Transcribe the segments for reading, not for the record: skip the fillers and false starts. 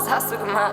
hast du gemacht?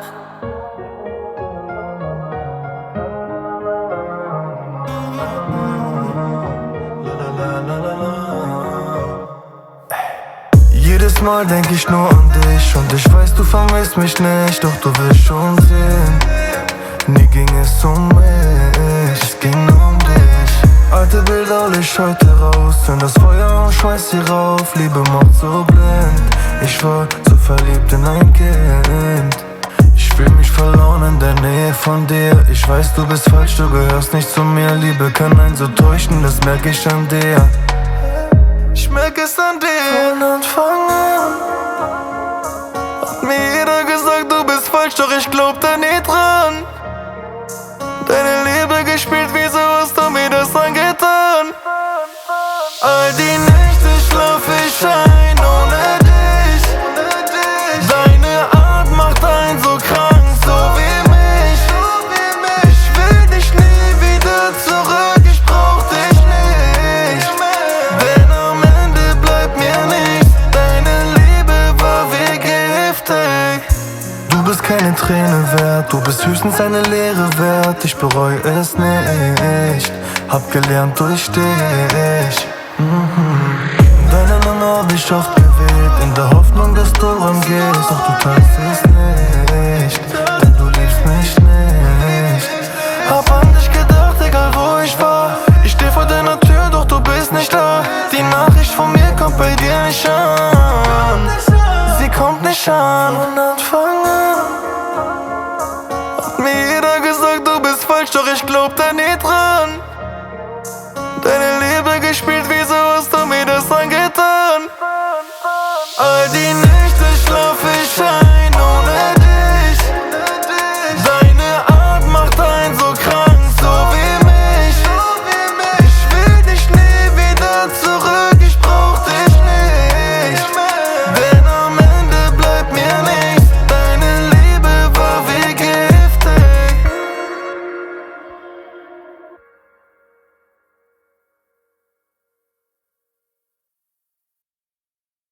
Jedes Mal denk ich nur an dich und ich weiß, du vermisst mich nicht, doch du willst schon sehen. Nie ging es um mich, es ging nur um dich. Alte Bilder hol ich heute raus, zünd das Feuer und schmeiß sie rauf. Liebe macht so blind, ich war so verliebt in ein Kind. Ich fühl mich verloren in der Nähe von dir. Ich weiß, du bist falsch, du gehörst nicht zu mir. Liebe kann einen so täuschen, das merk ich an dir. Ich merk es an dir. Von Anfang an hat mir jeder gesagt, du bist falsch, doch ich glaub da nie dran. Deine Liebe gespielt, wieso hast du mir das angetan? All die Nächte schlaf ich ein ohne dich. Deine Art macht einen so krank, so wie mich. Ich will dich nie wieder zurück, ich brauch dich nicht. Denn am Ende bleibt mir nichts, deine Liebe war wie giftig. Du bist keine Träne wert, du bist höchstens eine Leere wert. Ich bereue es nicht, hab gelernt durch dich. Deine Nummer hab ich oft gewählt, in der Hoffnung, dass du rangehst. Doch du kannst es nicht, denn du liebst mich nicht. Hab